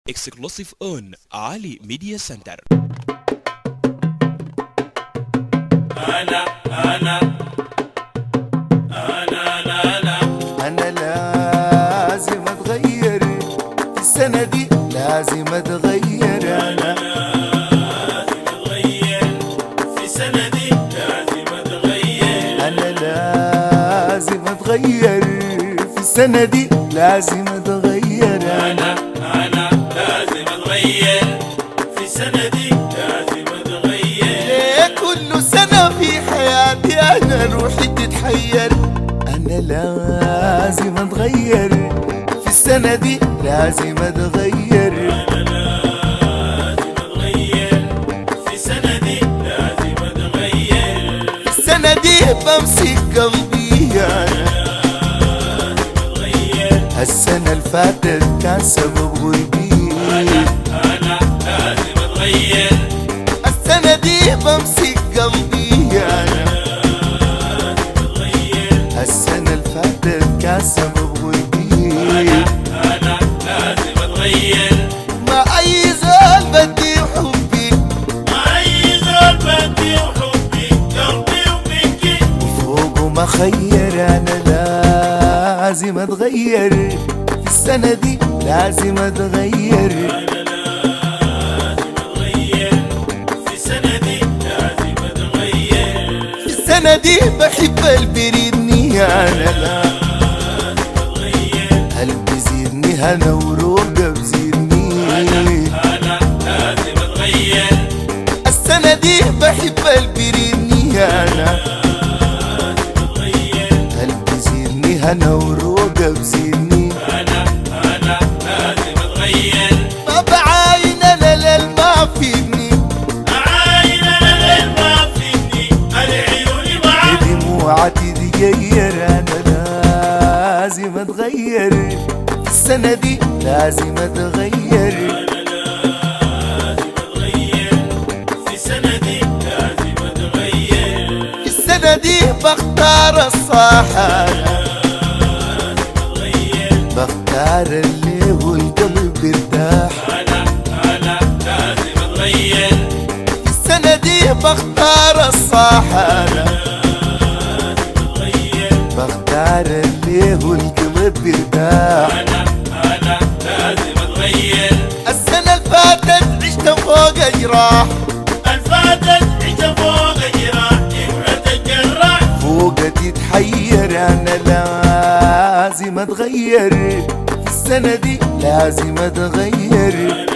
exclusive on علي ميديا سنتر. أنا لازم أتغير في السنة دي، لازم أتغير. أنا لازم أتغير في السنة دي، لازم أتغير. أنا لازم أتغير في السنة دي، لازم أتغير. أنا لازم أتغير في السنة دي، لازم أتغير. ليه كل سنة في حياتي أنا روحي تتحير؟ أنا لازم أتغير في السنة دي، لازم أتغير. أنا لازم أتغير في السنة دي، لازم أتغير. في السنة دي بمسك قلبي أنا، السنة اللي فاتت كان سبب غيبي. أنا لازم أتغير. السنة دي بمسك قلبي أنا، السنة اللي فاتت كان سبب غيبي. أنا لازم أتغير. ما أي زول بدي حبي، ما أي زول بدي حبي، قلبي ومنكي وفوقه ما خير. أنا لازم أتغير في السنة دي، لازم أتغير. أنا لازم أتغير في السنة دي، لازم أتغير. في السنة دي بحب البريدني أنا، لا قلبي زيدني هنا وروقه بزيدني. أنا لازم أتغير. السنة دي بحب البريدني أنا، قلبي زيدني هنا وروقه بزيدني. أنا لازم أتغير. ما بعاين أنا للما فيني، أعاين أنا ما فيني، العيون معك دموعتي تغير. أنا لازم أتغير في السنة دي، لازم أتغير. أنا لازم أتغير في السنة دي، لازم أتغير. في السنة دي بختار الصح، بختار اللي هو القلب يرتاح. أنا لازم أتغير. في السنة دي بختار الصح، بختار اللي هو القلب يرتاح. أنا لازم أتغير. السنة اللي فاتت عشت فوق جراح، الفاتت عشت فوق جراح، إبرة الجراح فوقها تتحير. أنا لازم أتغير في السنة دي، لازم أتغير.